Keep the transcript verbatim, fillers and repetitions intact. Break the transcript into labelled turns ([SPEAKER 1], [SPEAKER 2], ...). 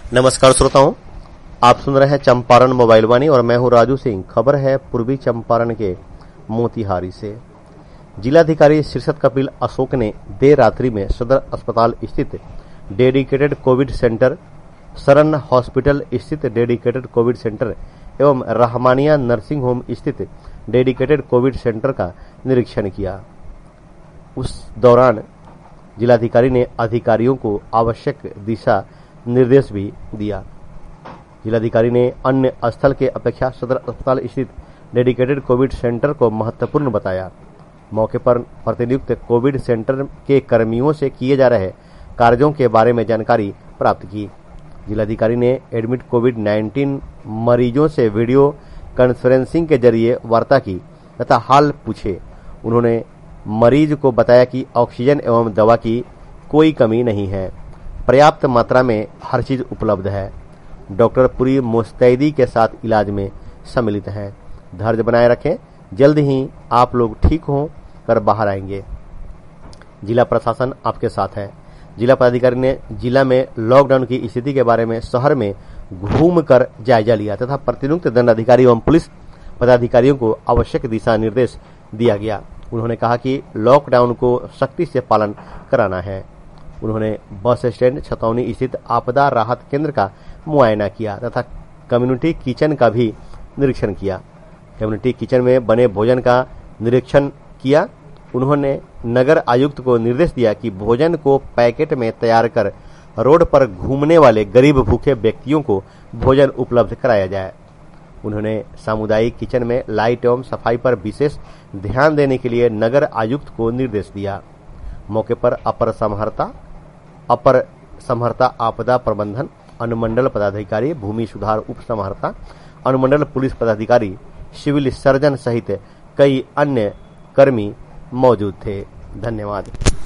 [SPEAKER 1] नमस्कार श्रोताओं, आप सुन रहे हैं चंपारण मोबाइल वाणी और मैं हूं राजू सिंह। खबर है पूर्वी चंपारण के मोतिहारी से। जिलाधिकारी शीर्षत कपिल अशोक ने देर रात्रि में सदर अस्पताल स्थित dedicated covid centre, Sharan hospital स्थित डेडिकेटेड कोविड सेंटर एवं रहमानिया नर्सिंग होम स्थित डेडिकेटेड कोविड सेंटर का निरीक्षण किया। उस दौरान जिलाधिकारी ने अधिकारियों को आवश्यक दिशा निर्देश भी दिया। जिलाधिकारी ने अन्य स्थल के अपेक्षा सदर अस्पताल स्थित डेडिकेटेड कोविड सेंटर को महत्वपूर्ण बताया। मौके पर प्रतिनियुक्त कोविड सेंटर के कर्मियों से किए जा रहे कार्यों के बारे में जानकारी प्राप्त की। जिलाधिकारी ने एडमिट कोविड नाइन्टीन मरीजों से वीडियो कॉन्फ्रेंसिंग के जरिए वार्ता की तथा हाल पूछे। उन्होंने मरीज को बताया कि ऑक्सीजन एवं दवा की कोई कमी नहीं है, पर्याप्त मात्रा में हर चीज उपलब्ध है। डॉक्टर पूरी मुस्तैदी के साथ इलाज में सम्मिलित हैं। धैर्य बनाए रखें, जल्द ही आप लोग ठीक हो कर बाहर आएंगे। जिला प्रशासन आपके साथ है। जिला पदाधिकारी ने जिला में लॉकडाउन की स्थिति के बारे में शहर में घूम कर जायजा लिया तथा प्रतिनियुक्त दंडाधिकारी एवं पुलिस पदाधिकारियों को आवश्यक दिशा निर्देश दिया गया। उन्होंने कहा कि लॉकडाउन को सख्ती से पालन कराना है। उन्होंने बस स्टैंड छतौनी स्थित आपदा राहत केंद्र का मुआयना किया तथा कम्युनिटी किचन का भी निरीक्षण किया। कम्युनिटी किचन में बने भोजन का निरीक्षण किया। उन्होंने नगर आयुक्त को निर्देश दिया कि भोजन को पैकेट में तैयार कर रोड पर घूमने वाले गरीब भूखे व्यक्तियों को भोजन उपलब्ध कराया जाए। उन्होंने सामुदायिक किचन में लाइट एवं सफाई पर विशेष ध्यान देने के लिए नगर आयुक्त को निर्देश दिया। मौके पर अपर समहर्ता अपर समहर्ता आपदा प्रबंधन अनुमंडल पदाधिकारी, भूमि सुधार उप समहर्ता अनुमंडल पुलिस पदाधिकारी, सिविल सर्जन सहित कई अन्य कर्मी मौजूद थे। धन्यवाद।